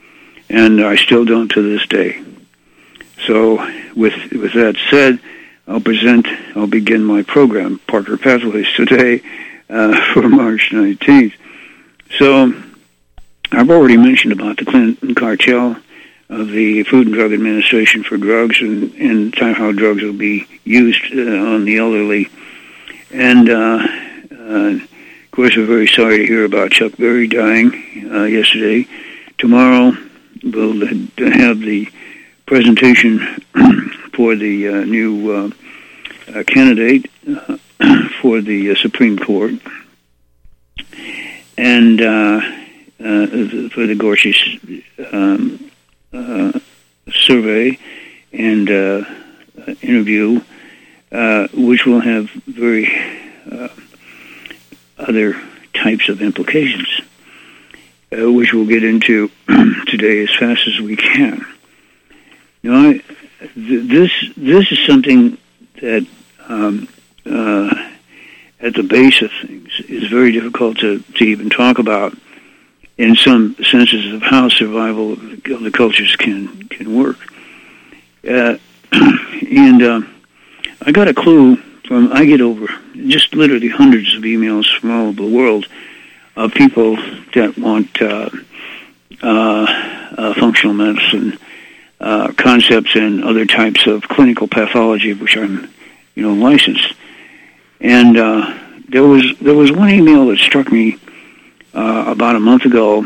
And I still don't to this day. So with with that said, I'll present, I'll begin my program, Parker Pathways, today uh, for March nineteenth. So I've already mentioned about the Clinton cartel of the Food and Drug Administration for drugs and, and how drugs will be used uh, on the elderly. And, uh, uh, of course, we're very sorry to hear about Chuck Berry dying uh, yesterday. Tomorrow, we'll have the presentation for the uh, new uh, uh, candidate uh, for the uh, Supreme Court, and uh, uh, for the Gorsuch um, uh, survey and uh, interview, uh, which will have very uh, other types of implications, uh, which we'll get into today as fast as we can. Now, I, th- this this is something that, um, uh, at the base of things, is very difficult to, to even talk about in some senses of how survival of the, of the cultures can can work. Uh, and uh, I got a clue from, I get over just literally hundreds of emails from all over the world of people that want uh, uh, uh, functional medicine uh, concepts and other types of clinical pathology, which I'm, you know, licensed. And uh, there was there was one email that struck me uh, about a month ago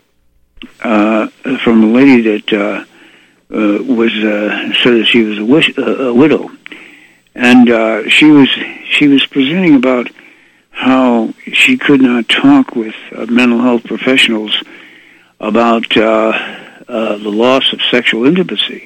uh, from a lady that uh, uh, was uh, said that she was a, wish, uh, a widow, and uh, she was she was presenting about how she could not talk with uh, mental health professionals about uh, uh, the loss of sexual intimacy.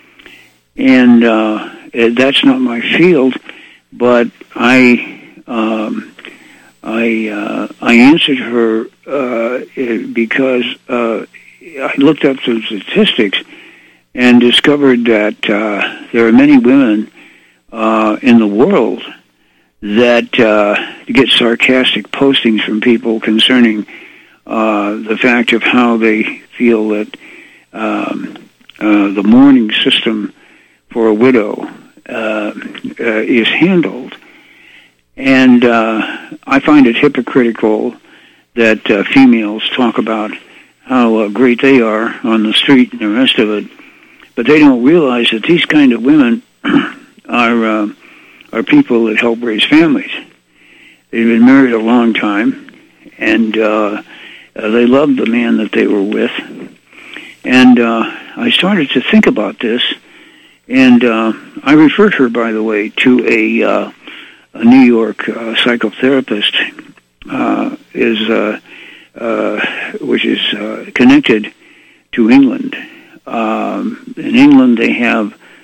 And uh, that's not my field, but I um, I uh, I answered her uh, because uh, I looked up some statistics and discovered that uh, there are many women uh, in the world that uh, get sarcastic postings from people concerning uh, the fact of how they feel that um, uh, the mourning system for a widow uh, uh, is handled. And uh, I find it hypocritical that uh, females talk about how uh, great they are on the street and the rest of it, but they don't realize that these kind of women are uh, are people that help raise families. They've been married a long time, and uh, uh, they love the man that they were with. And uh, I started to think about this, and uh, I referred her, by the way, to a, uh, a New York uh, psychotherapist, uh, is uh, uh, which is uh, connected to England. Um, in England, they have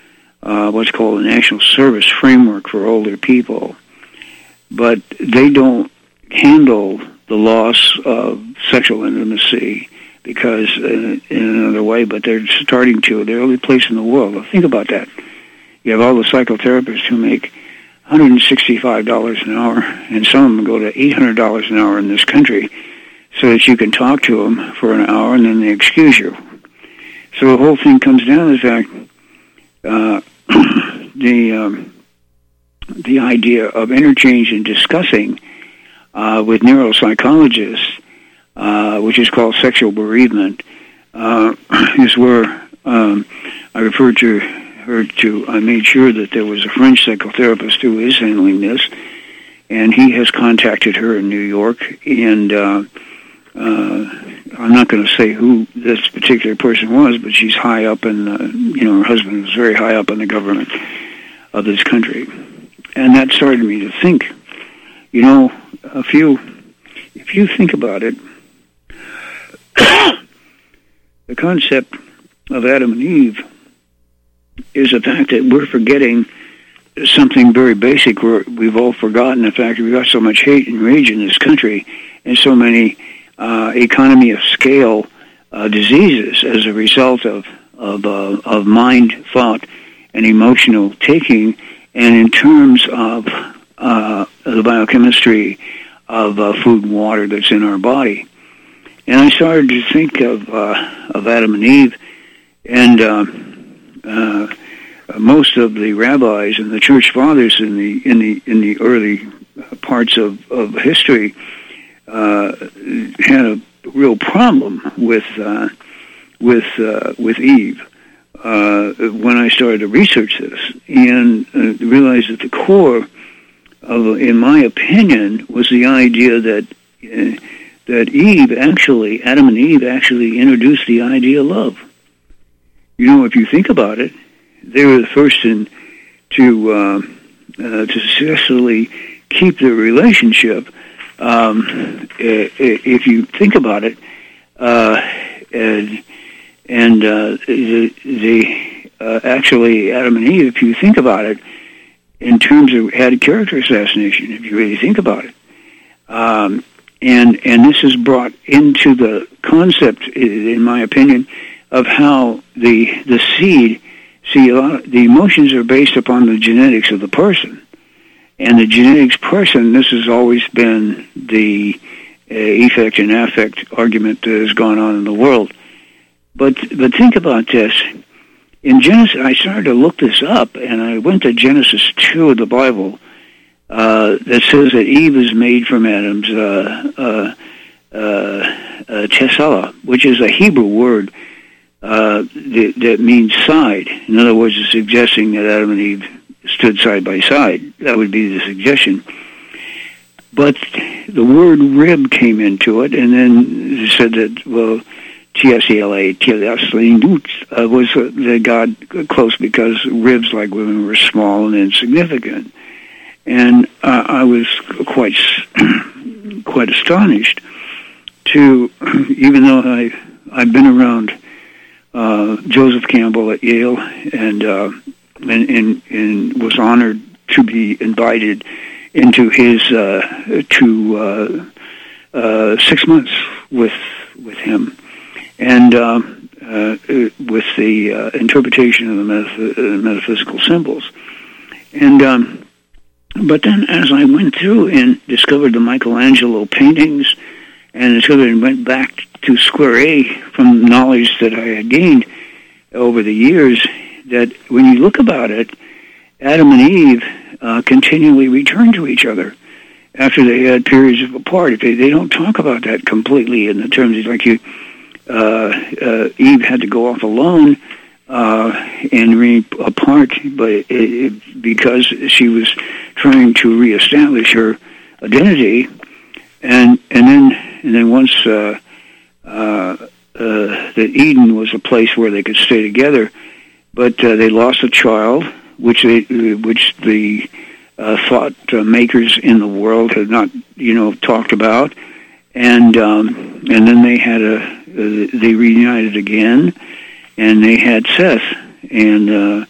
uh, what's called a national service framework for older people, but they don't handle the loss of sexual intimacy because uh, in another way, but they're starting to. They're the only place in the world. Well, think about that. You have all the psychotherapists who make one hundred sixty-five dollars an hour, and some of them go to eight hundred dollars an hour in this country, so that you can talk to them for an hour and then they excuse you. So the whole thing comes down to the fact uh, the um, the idea of interchange and discussing uh, with neuropsychologists, uh, which is called sexual bereavement, uh, is where um, I referred to her to. I made sure that there was a French psychotherapist who is handling this, and he has contacted her in New York, and uh, uh, I'm not going to say who this particular person was, but she's high up in, uh, you know, her husband was very high up in the government of this country. And that started me to think, you know, if you, if you think about it, the concept of Adam and Eve is the fact that we're forgetting something very basic. We're, we've all forgotten the fact that we've got so much hate and rage in this country and so many uh, economy of scale uh, diseases as a result of of, uh, of mind, thought, and emotional taking, and in terms of uh, the biochemistry of uh, food and water that's in our body. And I started to think of uh, of Adam and Eve, and uh, uh, most of the rabbis and the church fathers in the in the in the early parts of, of history uh, had a real problem with uh, with uh, with Eve. Uh, when I started to research this and uh, realized that the core of, in my opinion, was the idea that uh, that Eve actually, Adam and Eve actually introduced the idea of love. You know, if you think about it, they were the first in, to uh, uh, to successfully keep the relationship. Um, if you think about it, uh, and, and uh, the, the uh, actually Adam and Eve, if you think about it, in terms of had character assassination, if you really think about it, um, and and this is brought into the concept, in my opinion, of how the the seed. See, a lot of, the emotions are based upon the genetics of the person. And the genetics person, this has always been the uh, effect and affect argument that has gone on in the world. But but think about this. In Genesis, I started to look this up, and I went to Genesis two of the Bible uh, that says that Eve is made from Adam's uh, uh, uh, uh, tessella, which is a Hebrew word Uh, that, that means side. In other words, it's suggesting that Adam and Eve stood side by side. That would be the suggestion. But the word rib came into it, and then it said that, well, T S E L A, T S E L A, uh, was uh, that God close because ribs, like women, were small and insignificant. And uh, I was quite quite astonished to, even though I, I've been around Uh, Joseph Campbell at Yale, and, uh, and and and was honored to be invited into his uh, to uh, uh, six months with with him, and uh, uh, with the uh, interpretation of the metaph- uh, metaphysical symbols, and um, but then as I went through and discovered the Michelangelo paintings, and discovered and went back to square A from knowledge that I had gained over the years, that when you look about it, Adam and Eve uh, continually return to each other after they had periods of apart. They, they don't talk about that completely in the terms of, like, you, uh, uh, Eve had to go off alone uh, and re apart, but it, it, because she was trying to reestablish her identity, and and then and then once. Uh, Uh, uh, that Eden was a place where they could stay together, but uh, they lost a child, which they, which the uh, thought uh, makers in the world had not, you know, talked about, and um, and then they had a uh, they reunited again, and they had Seth, and uh,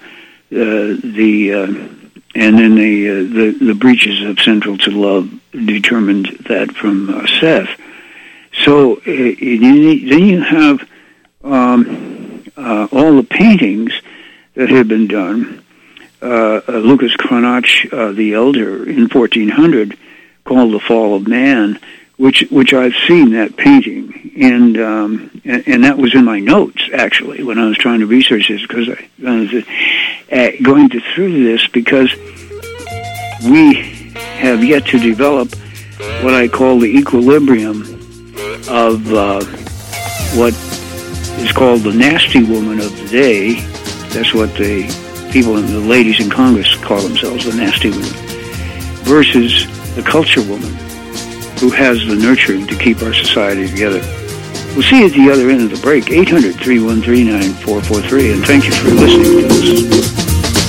the uh, and then the, uh, the the breaches of Central to Love determined that from uh, Seth. So uh, then you have um, uh, all the paintings that had been done. Uh, uh, Lucas Cranach, uh, the elder, in fourteen hundred, called The Fall of Man, which which I've seen that painting, and um, and, and that was in my notes actually when I was trying to research this, because I, I was uh, going to, through this because we have yet to develop what I call the equilibrium of uh, what is called the nasty woman of the day. That's what the people and the ladies in Congress call themselves, the nasty woman, versus the culture woman, who has the nurturing to keep our society together. We'll see you at the other end of the break, eight hundred, three one three, nine four four three, and thank you for listening to us.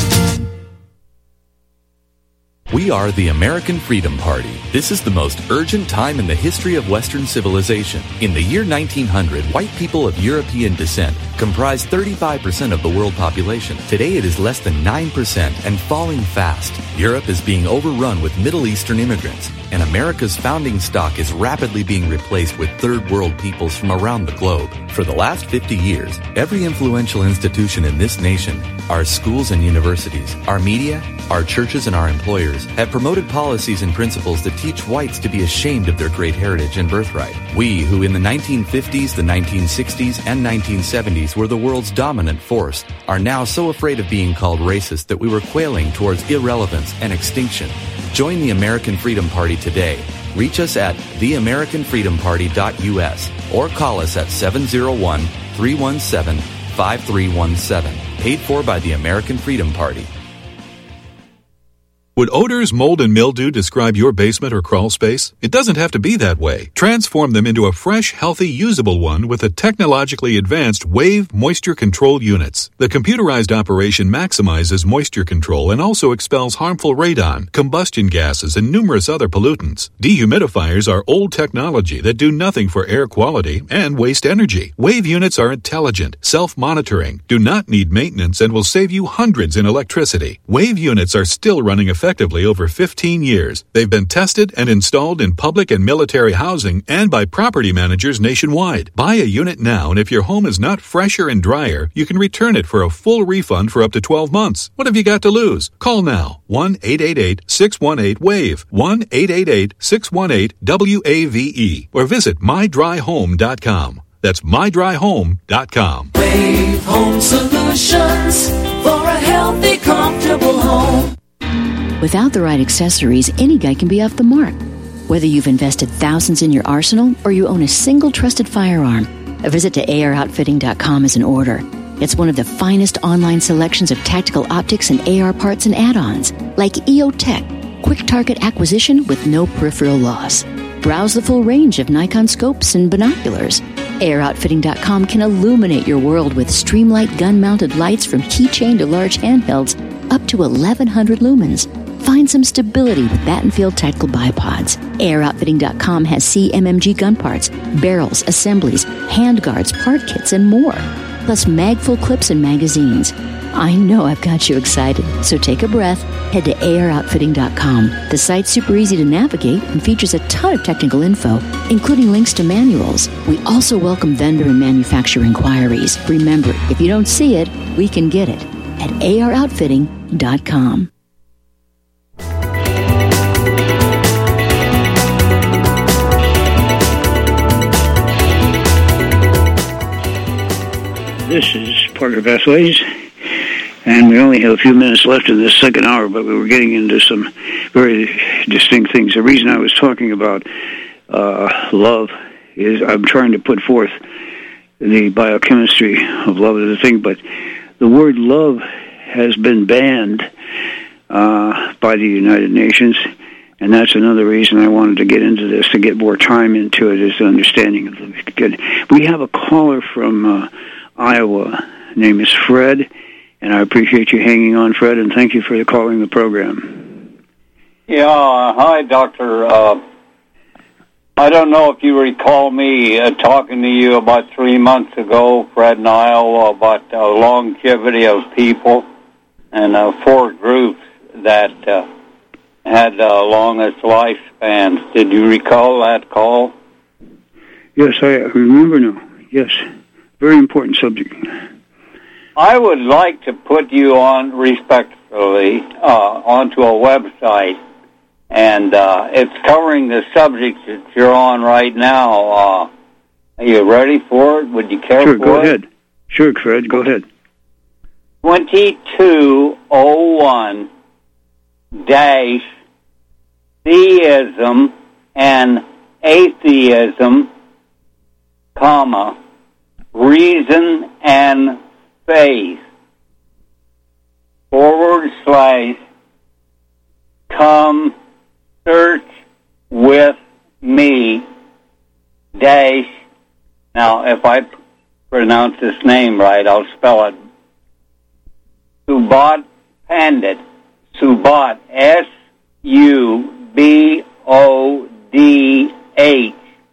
We are the American Freedom Party. This is the most urgent time in the history of Western civilization. In the year nineteen hundred, white people of European descent comprised thirty-five percent of the world population. Today it is less than nine percent and falling fast. Europe is being overrun with Middle Eastern immigrants, and America's founding stock is rapidly being replaced with third world peoples from around the globe. For the last fifty years, every influential institution in this nation, our schools and universities, our media, our churches and our employers have promoted policies and principles that teach whites to be ashamed of their great heritage and birthright. We, who in the nineteen fifties, the nineteen sixties, and nineteen seventies were the world's dominant force, are now so afraid of being called racist that we were quailing towards irrelevance and extinction. Join the American Freedom Party today. Reach us at the american freedom party dot u s or call us at seven oh one, three one seven, five three one seven. Paid for by the American Freedom Party. Would odors, mold, and mildew describe your basement or crawl space? It doesn't have to be that way. Transform them into a fresh, healthy, usable one with the technologically advanced Wave Moisture Control Units. The computerized operation maximizes moisture control and also expels harmful radon, combustion gases, and numerous other pollutants. Dehumidifiers are old technology that do nothing for air quality and waste energy. Wave units are intelligent, self-monitoring, do not need maintenance, and will save you hundreds in electricity. Wave units are still running effectively effectively over fifteen years. They've been tested and installed in public and military housing and by property managers nationwide. Buy a unit now, and if your home is not fresher and drier, you can return it for a full refund for up to twelve months. What have you got to lose? Call now. one eight eight eight, six one eight, WAVE. one eight eight eight, six one eight, W A V E. Or visit my dry home dot com. That's my dry home dot com. Wave Home Solutions for a healthy, comfortable home. Without the right accessories, any guy can be off the mark. Whether you've invested thousands in your arsenal or you own a single trusted firearm, a visit to A R outfitting dot com is in order. It's one of the finest online selections of tactical optics and A R parts and add-ons, like E O Tech, quick target acquisition with no peripheral loss. Browse the full range of Nikon scopes and binoculars. A R outfitting dot com can illuminate your world with Streamlight gun-mounted lights from keychain to large handhelds up to eleven hundred lumens. Find some stability with Battenfield Tactical Bipods. A R outfitting dot com has C M M G gun parts, barrels, assemblies, handguards, part kits, and more. Plus magful clips and magazines. I know I've got you excited, so take a breath. Head to A R outfitting dot com. The site's super easy to navigate and features a ton of technical info, including links to manuals. We also welcome vendor and manufacturer inquiries. Remember, if you don't see it, we can get it at A R outfitting dot com. This is Parker Pathways, and we only have a few minutes left in this second hour, but we were getting into some very distinct things. The reason I was talking about uh, love is I'm trying to put forth the biochemistry of love as a thing, but the word love has been banned uh, by the United Nations, and that's another reason I wanted to get into this, to get more time into it, is the understanding of the... We have a caller from... Uh, Iowa. Name is Fred, and I appreciate you hanging on, Fred, and thank you for calling the program. Yeah, uh, hi, Doctor. Uh, I don't know if you recall me uh, talking to you about three months ago, Fred in Iowa, about uh, longevity of people. and uh, four groups that uh, had uh, longest lifespans. Did you recall that call? Yes, I remember now. Yes, very important subject. I would like to put you on, respectfully, uh, onto a website, and uh, it's covering the subject that you're on right now. Uh, are you ready for it? Would you care sure, for it? Sure, go ahead. Sure, Fred, go ahead. twenty-two oh one dash theism and atheism, comma, reason and faith, forward slash, come search with me, dash, now if I pronounce this name right, I'll spell it, Subodh Pandit, Subodh, S U B O D H,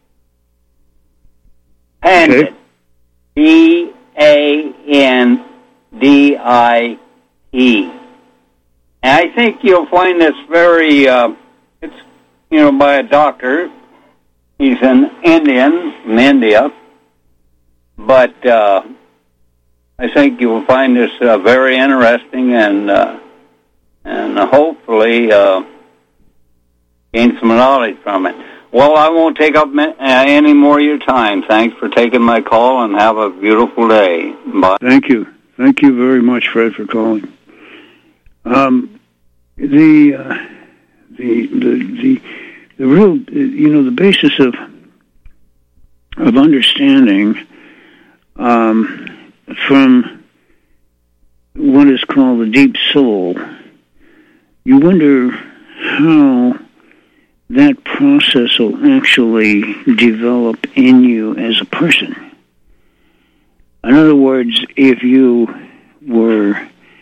Pandit, okay. B A N D I E. And I think you'll find this very, uh, it's, you know, by a doctor. He's an Indian from India. But uh, I think you'll find this uh, very interesting and uh, and hopefully uh, gain some knowledge from it. Well, I won't take up uh, any more of your time. Thanks for taking my call, and have a beautiful day. Bye. Thank you. Thank you very much, Fred, for calling. Um, the, uh, the the the the real, you know, the basis of of understanding um, from what is called the deep soul. You wonder how that process will actually develop in you as a person. In other words, if you were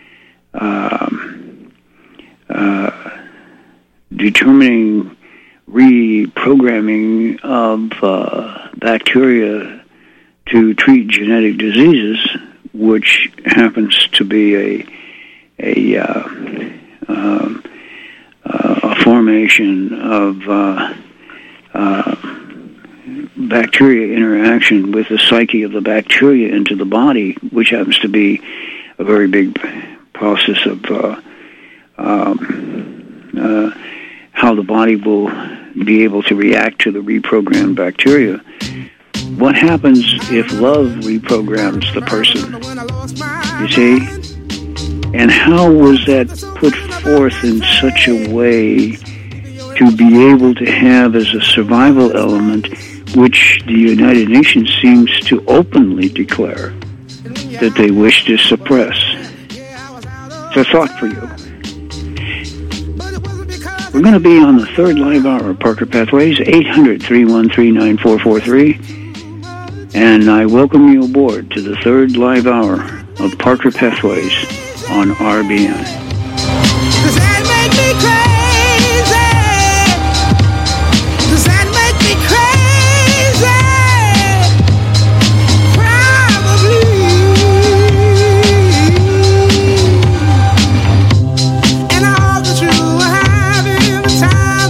um, uh, determining reprogramming of uh, bacteria to treat genetic diseases, which happens to be a a uh, um, Uh, a formation of uh, uh, bacteria interaction with the psyche of the bacteria into the body, which happens to be a very big process of uh, um, uh, how the body will be able to react to the reprogrammed bacteria. What happens if love reprograms the person? You see? And how was that put forth in such a way to be able to have as a survival element, which the United Nations seems to openly declare that they wish to suppress? It's a thought for you. We're going to be on the third live hour of Parker Pathways, eight hundred, three one three, nine four four three. And I welcome you aboard to the third live hour of Parker Pathways on R B N. Does that make me crazy? Does that make me crazy? Probably. And I hope that you are having the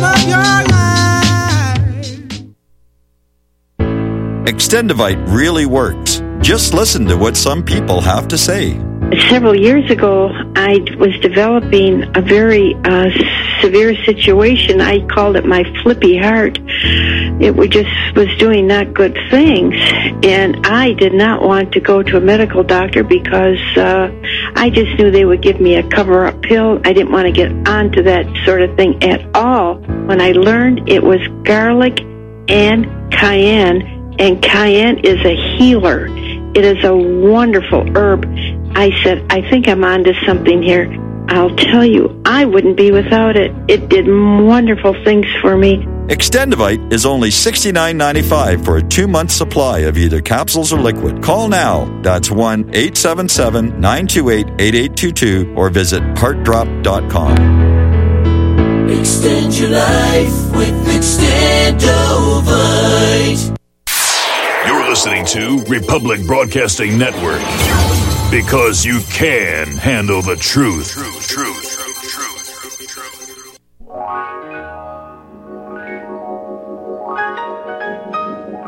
time of your life. Extendivite really works. Just listen to what some people have to say. Several years ago, I was developing a very uh, severe situation. I called it my flippy heart. It was just was doing not good things, and I did not want to go to a medical doctor because uh, I just knew they would give me a cover-up pill. I didn't want to get onto that sort of thing at all. When I learned it was garlic and cayenne, and cayenne is a healer. It is a wonderful herb. I said, I think I'm onto something here. I'll tell you, I wouldn't be without it. It did wonderful things for me. Extendivite is only sixty-nine ninety-five for a two-month supply of either capsules or liquid. Call now. That's one eight seven seven, nine two eight, eight eight two two or visit heart drop dot com. Extend your life with Extendovite. You're listening to Republic Broadcasting Network. Because you can handle the truth. Truth, truth.